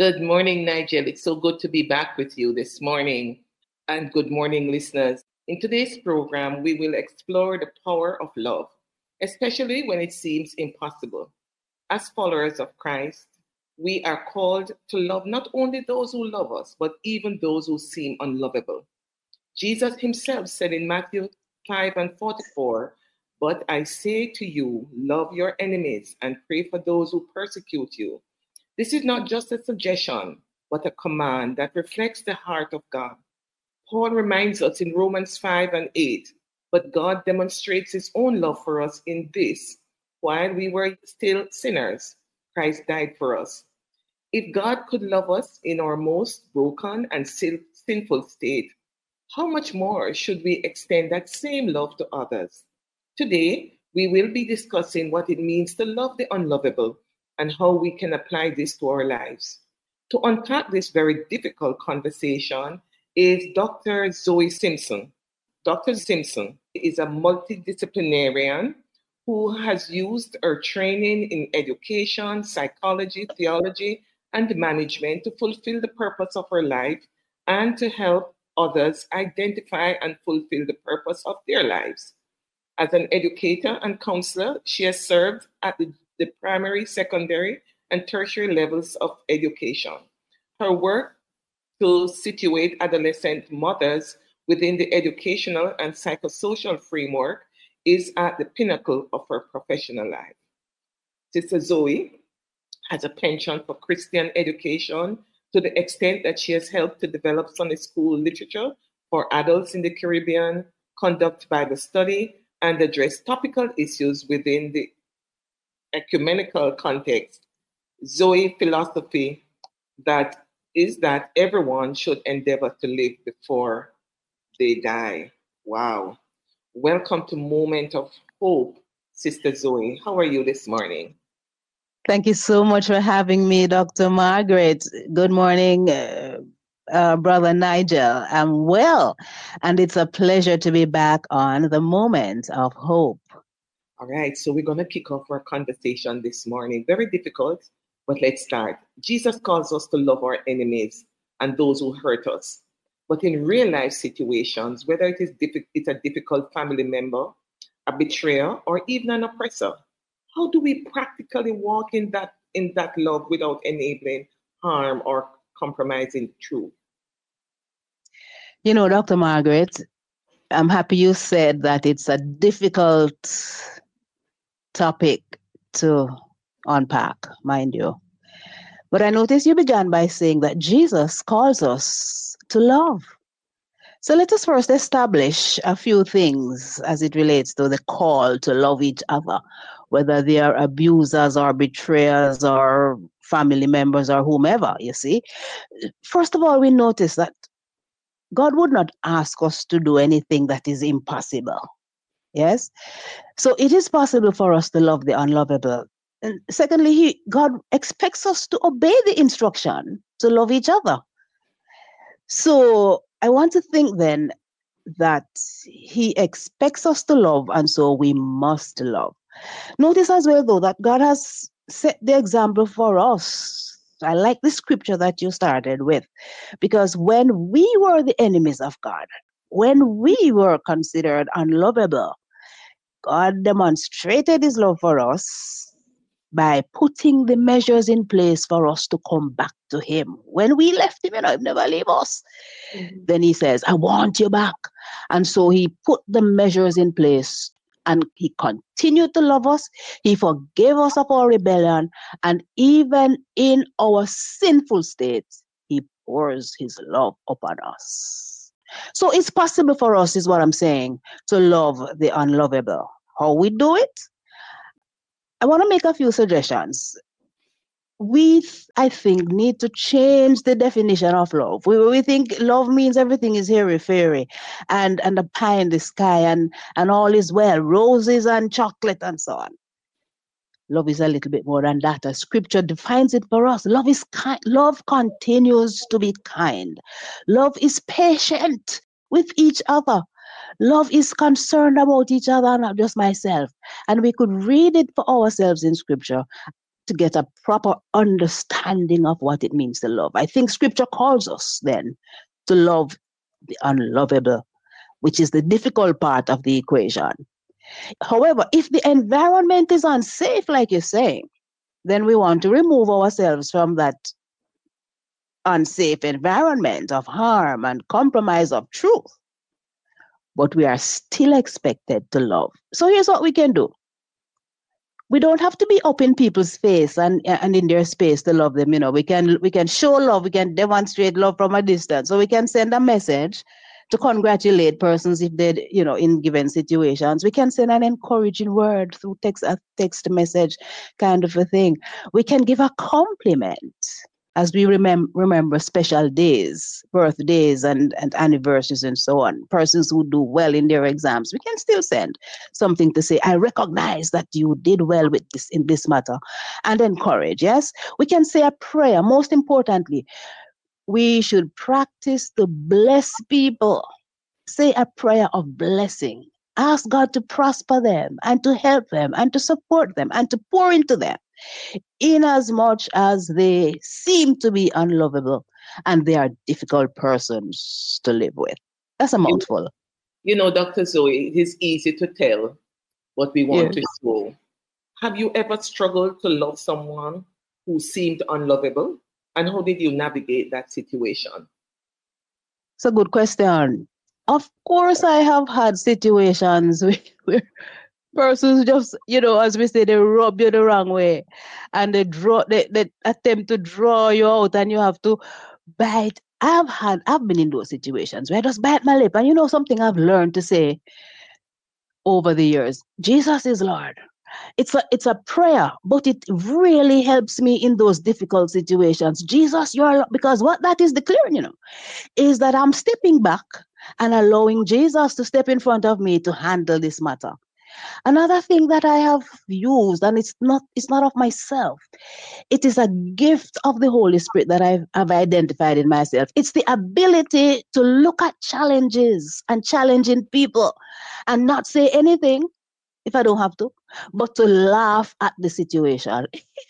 Good morning, Nigel. It's so good to be back with you this morning. And good morning, listeners. In today's program, we will explore the power of love, especially when it seems impossible. As followers of Christ, we are called to love not only those who love us, but even those who seem unlovable. Jesus himself said in Matthew 5 and 44, "But I say to you, love your enemies and pray for those who persecute you." This is not just a suggestion, but a command that reflects the heart of God. Paul reminds us in Romans 5 and 8, "But God demonstrates his own love for us in this: while we were still sinners, Christ died for us." If God could love us in our most broken and sinful state, how much more should we extend that same love to others? Today, we will be discussing what it means to love the unlovable and how we can apply this to our lives. To unpack this very difficult conversation is Dr. Zoe Simpson. Dr. Simpson is a multidisciplinarian who has used her training in education, psychology, theology, and management to fulfill the purpose of her life and to help others identify and fulfill the purpose of their lives. As an educator and counselor, she has served at the primary, secondary, and tertiary levels of education. Her work to situate adolescent mothers within the educational and psychosocial framework is at the pinnacle of her professional life. Sister Zoe has a penchant for Christian education to the extent that she has helped to develop Sunday school literature for adults in the Caribbean, conduct Bible study, and address topical issues within the ecumenical context. Zoe philosophy that is that everyone should endeavor to live before they die. Wow. Welcome to Moment of Hope, Sister Zoe. How are you this morning? Thank you so much for having me, Dr. Margaret. Good morning, Brother Nigel. I'm well, and it's a pleasure to be back on the Moment of Hope. All right, so we're going to kick off our conversation this morning. Very difficult, but let's start. Jesus calls us to love our enemies and those who hurt us. But in real life situations, whether it's a difficult family member, a betrayer, or even an oppressor, how do we practically walk in that love without enabling harm or compromising truth? You know, Dr. Margaret, I'm happy you said that it's a difficult topic to unpack, mind you. But I noticed you began by saying that Jesus calls us to love. So let us first establish a few things as it relates to the call to love each other, whether they are abusers or betrayers or family members or whomever, you see. First of all, we notice that God would not ask us to do anything that is impossible. Yes? So it is possible for us to love the unlovable. And secondly, God expects us to obey the instruction to love each other. So I want to think then that he expects us to love, and so we must love. Notice as well, though, that God has set the example for us. I like the scripture that you started with, because when we were the enemies of God, when we were considered unlovable, God demonstrated his love for us by putting the measures in place for us to come back to him. When we left him, he'd never leave us. Then he says, I want you back. And so he put the measures in place and he continued to love us. He forgave us of our rebellion. And even in our sinful states, he pours his love upon us. So it's possible for us, is what I'm saying, to love the unlovable. How we do it? I want to make a few suggestions. We, I think, need to change the definition of love. We think love means everything is airy-fairy and a pie in the sky and all is well, roses and chocolate and so on. Love is a little bit more than that. As scripture defines it for us. Love is kind. Love continues to be kind. Love is patient with each other. Love is concerned about each other, not just myself. And we could read it for ourselves in scripture. to get a proper understanding of what it means to love. I think scripture calls us then to love the unlovable, which is the difficult part of the equation. However, if the environment is unsafe, like you're saying, then we want to remove ourselves from that unsafe environment of harm and compromise of truth. But we are still expected to love. So here's what we can do. We don't have to be up in people's face and in their space to love them. We can show love, we can demonstrate love from a distance. So we can send a message to congratulate persons if they're, in given situations. We can send an encouraging word through a text message kind of a thing. We can give a compliment as we remember special days, birthdays and anniversaries and so on. Persons who do well in their exams, we can still send something to say, I recognize that you did well with this in this matter, and encourage. Yes, we can say a prayer. Most importantly, we should practice to bless people. Say a prayer of blessing. Ask God to prosper them and to help them and to support them and to pour into them, in as much as they seem to be unlovable and they are difficult persons to live with. That's a mouthful. Dr. Zoe, it is easy to tell what we want to show. Have you ever struggled to love someone who seemed unlovable? And how did you navigate that situation? It's a good question. Of course, I have had situations where persons just, as we say, they rub you the wrong way and they attempt to draw you out and you have to bite. I've been in those situations where I just bite my lip. And something I've learned to say over the years, Jesus is Lord. It's a prayer, but it really helps me in those difficult situations. Jesus, you're Lord, because what that is declaring, is that I'm stepping back and allowing Jesus to step in front of me to handle this matter. Another thing that I have used, and it's not of myself, it is a gift of the Holy Spirit that I've identified in myself. It's the ability to look at challenges and challenging people and not say anything if I don't have to, but to laugh at the situation.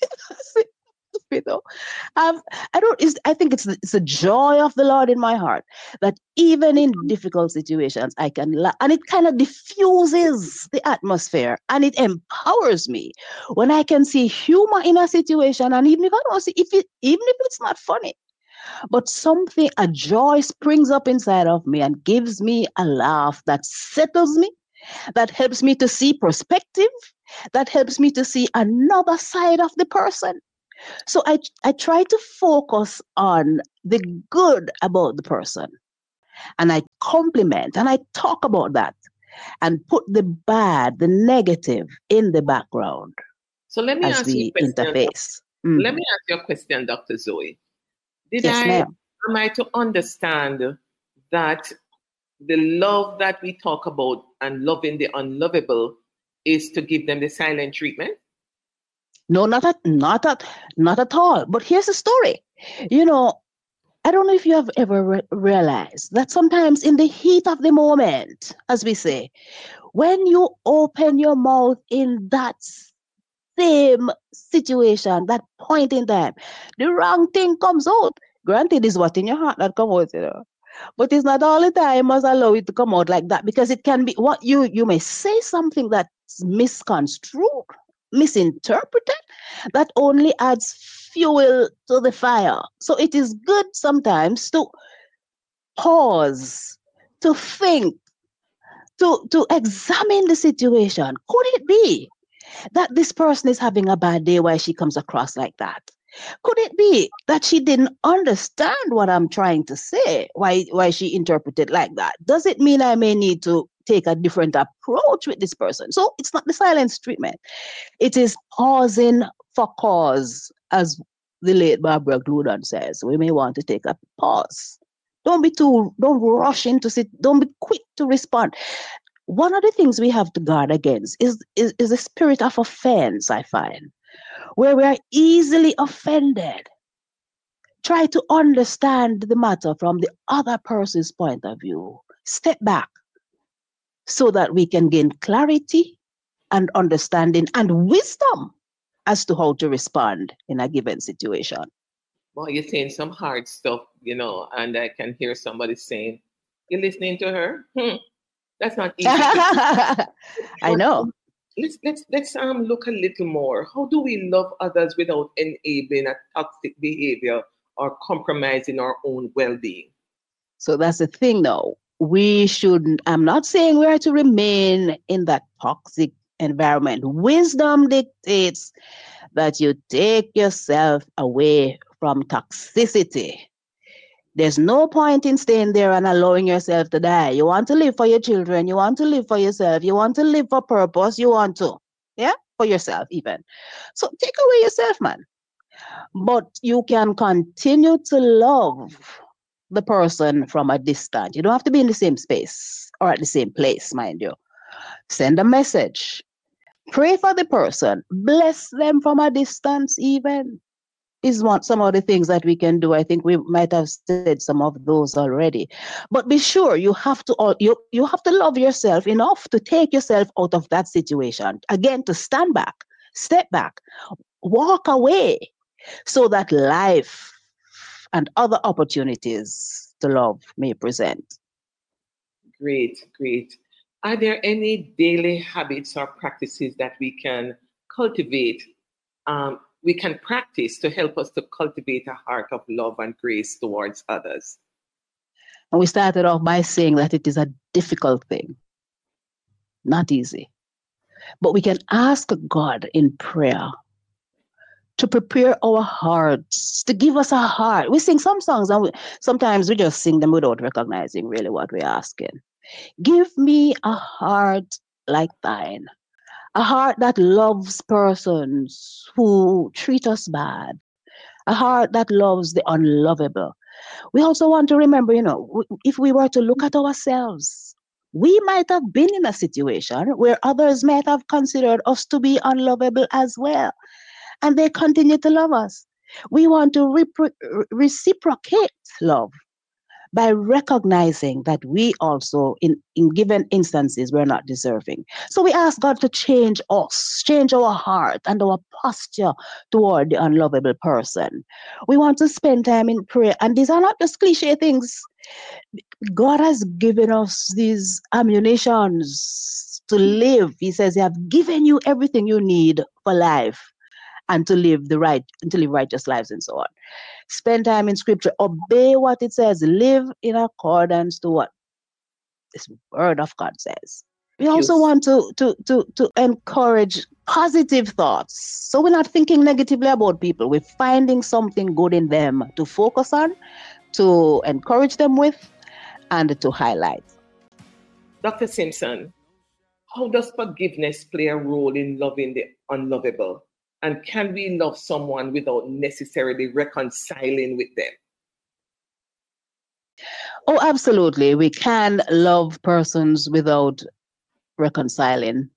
I think it's a joy of the Lord in my heart that even in difficult situations I can laugh, and it kind of diffuses the atmosphere and it empowers me when I can see humor in a situation, and even if I don't see even if it's not funny, but a joy springs up inside of me and gives me a laugh that settles me, that helps me to see perspective, that helps me to see another side of the person. So I try to focus on the good about the person, and I compliment and I talk about that and put the bad, the negative in the background. So let me ask you a question. Interface. Let me ask you a question, Dr. Zoe. Am I to understand that the love that we talk about and loving the unlovable is to give them the silent treatment? No, not at all. But here's the story. I don't know if you have ever realized that sometimes in the heat of the moment, as we say, when you open your mouth in that same situation, that point in time, the wrong thing comes out. Granted, it's what in your heart that comes out, But it's not all the time must allow it to come out like that, because it can be what you may say something that's misconstrued, misinterpreted, that only adds fuel to the fire. So it is good sometimes to pause, to think, to examine the situation. Could it be that this person is having a bad day why she comes across like that? Could it be that she didn't understand what I'm trying to say, why she interpreted like that? Does it mean I may need to take a different approach with this person? So it's not the silence treatment. It is pausing for cause, as the late Barbara Gludon says. We may want to take a pause. Don't rush into it. Don't be quick to respond. One of the things we have to guard against is the spirit of offense, I find, where we are easily offended. Try to understand the matter from the other person's point of view. Step back so that we can gain clarity and understanding and wisdom as to how to respond in a given situation. Well, you're saying some hard stuff, and I can hear somebody saying, "You're listening to her? That's not easy to do." I know. Let's look a little more. How do we love others without enabling a toxic behavior or compromising our own well-being? So that's the thing now. I'm not saying we are to remain in that toxic environment. Wisdom dictates that you take yourself away from toxicity. There's no point in staying there and allowing yourself to die. You want to live for your children. You want to live for yourself. You want to live for purpose. You want to. Yeah? For yourself even. So take away yourself, man. But you can continue to love the person from a distance. You don't have to be in the same space or at the same place, mind you. Send a message. Pray for the person. Bless them from a distance even. Is some of the things that we can do. I think we might have said some of those already. But be sure you have to you have to love yourself enough to take yourself out of that situation. Again, to stand back, step back, walk away so that life and other opportunities to love may present. Great, great. Are there any daily habits or practices that we can cultivate? We can practice to help us to cultivate a heart of love and grace towards others. And we started off by saying that it is a difficult thing, not easy. But we can ask God in prayer to prepare our hearts, to give us a heart. We sing some songs and sometimes we just sing them without recognizing really what we're asking. Give me a heart like thine. A heart that loves persons who treat us bad. A heart that loves the unlovable. We also want to remember, if we were to look at ourselves, we might have been in a situation where others might have considered us to be unlovable as well. And they continue to love us. We want to reciprocate love by recognizing that we also, in given instances, we're not deserving. So we ask God to change us, change our heart and our posture toward the unlovable person. We want to spend time in prayer. And these are not just cliche things. God has given us these ammunitions to live. He says, He have given you everything you need for life and to live righteous lives and so on. Spend time in scripture, obey what it says, live in accordance to what this word of God says. We also want to encourage positive thoughts. So we're not thinking negatively about people. We're finding something good in them to focus on, to encourage them with, and to highlight. Dr. Simpson, how does forgiveness play a role in loving the unlovable? And can we love someone without necessarily reconciling with them? Oh, absolutely. We can love persons without reconciling,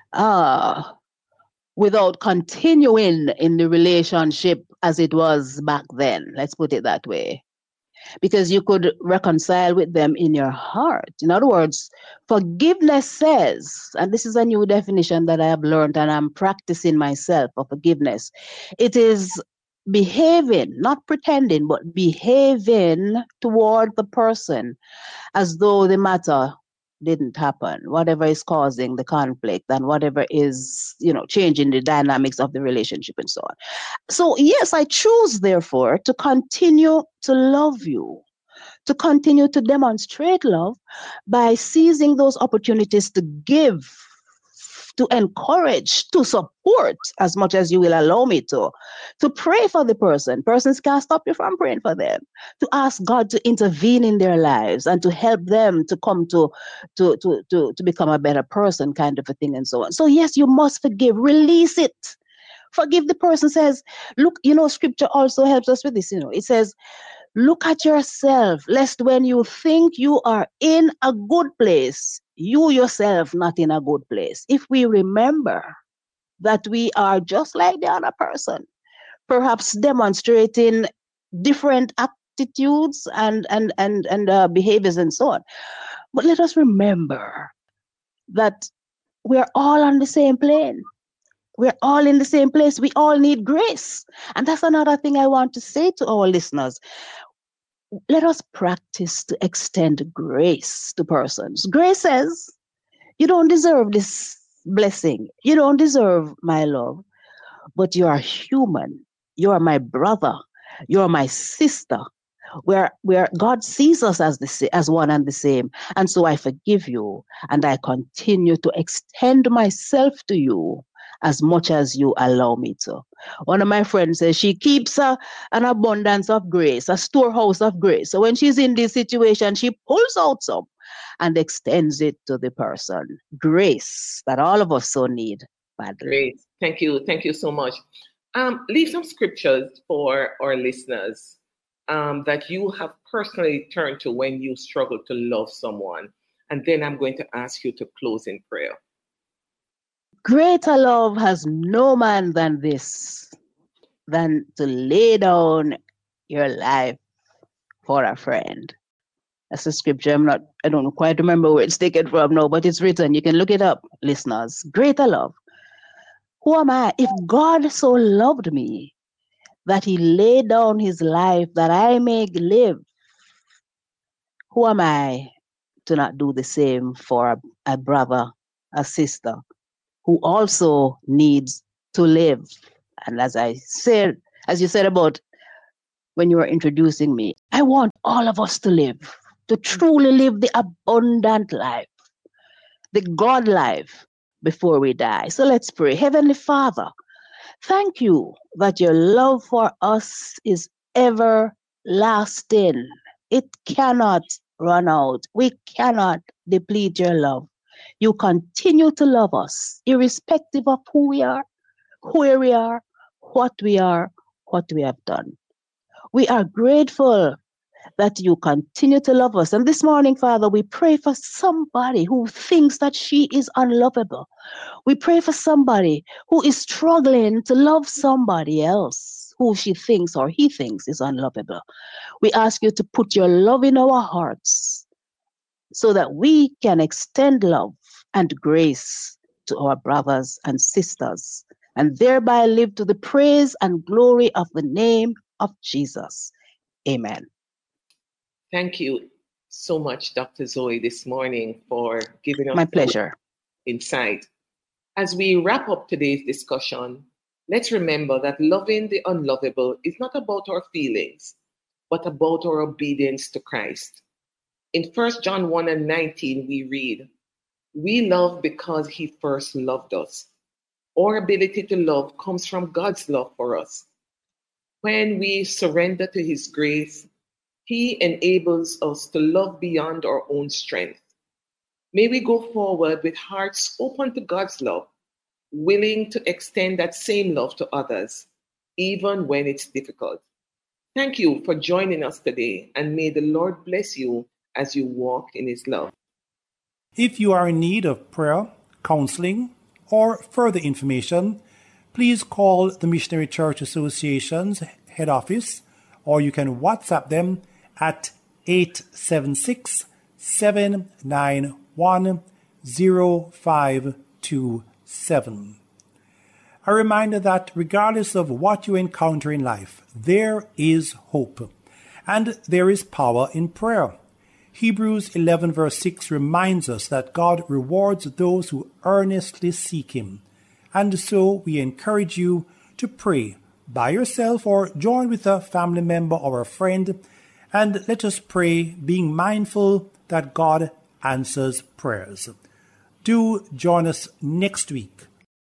without continuing in the relationship as it was back then. Let's put it that way. Because you could reconcile with them in your heart. In other words, forgiveness says, and this is a new definition that I have learned and I'm practicing myself of forgiveness. It is behaving, not pretending, but behaving toward the person as though the matter didn't happen, whatever is causing the conflict and whatever is, changing the dynamics of the relationship and so on. So yes, I choose therefore to continue to love you, to continue to demonstrate love by seizing those opportunities to give, to encourage, to support as much as you will allow me to pray for the person. Persons can't stop you from praying for them, to ask God to intervene in their lives and to help them to come to become a better person, kind of a thing and so on. So yes, you must forgive, release it. Forgive the person. Says, look, scripture also helps us with this, it says, look at yourself, lest when you think you are in a good place, you yourself not in a good place. If we remember that we are just like the other person, perhaps demonstrating different attitudes and behaviors and so on. But let us remember that we are all on the same plane. We're all in the same place. We all need grace. And that's another thing I want to say to our listeners. Let us practice to extend grace to persons. Grace says, you don't deserve this blessing. You don't deserve my love, but you are human. You are my brother. You are my sister. Where God sees us as one and the same. And so I forgive you and I continue to extend myself to you as much as you allow me to. One of my friends says she keeps an abundance of grace, a storehouse of grace. So when she's in this situation, she pulls out some and extends it to the person. Grace that all of us so need badly. Great. Thank you. Thank you so much. Leave some scriptures for our listeners that you have personally turned to when you struggle to love someone. And then I'm going to ask you to close in prayer. Greater love has no man than this, than to lay down your life for a friend. That's a scripture. I don't quite remember where it's taken from now, but it's written. You can look it up, listeners. Greater love. Who am I? If God so loved me that he laid down his life that I may live, who am I to not do the same for a brother, a sister, who also needs to live? And as you said about when you were introducing me, I want all of us to live, to truly live the abundant life, the God life before we die. So let's pray. Heavenly Father, thank you that your love for us is everlasting. It cannot run out. We cannot deplete your love. You continue to love us, irrespective of who we are, where we are, what we have done. We are grateful that you continue to love us. And this morning, Father, we pray for somebody who thinks that she is unlovable. We pray for somebody who is struggling to love somebody else who she thinks or he thinks is unlovable. We ask you to put your love in our hearts so that we can extend love and grace to our brothers and sisters and thereby live to the praise and glory of the name of Jesus. Amen. Thank you so much, Dr. Zoe, this morning for giving us my pleasure insight. As we wrap up today's discussion, let's remember that loving the unlovable is not about our feelings, but about our obedience to Christ. In 1 John 1:19, we read, "We love because he first loved us." Our ability to love comes from God's love for us. When we surrender to his grace, he enables us to love beyond our own strength. May we go forward with hearts open to God's love, willing to extend that same love to others, even when it's difficult. Thank you for joining us today, and may the Lord bless you as you walk in his love. If you are in need of prayer, counseling, or further information, please call the Missionary Church Association's head office, or you can WhatsApp them at 876-791-0527. A reminder that regardless of what you encounter in life, there is hope, and there is power in prayer. Hebrews 11 verse 6 reminds us that God rewards those who earnestly seek him. And so we encourage you to pray by yourself or join with a family member or a friend, and let us pray being mindful that God answers prayers. Do join us next week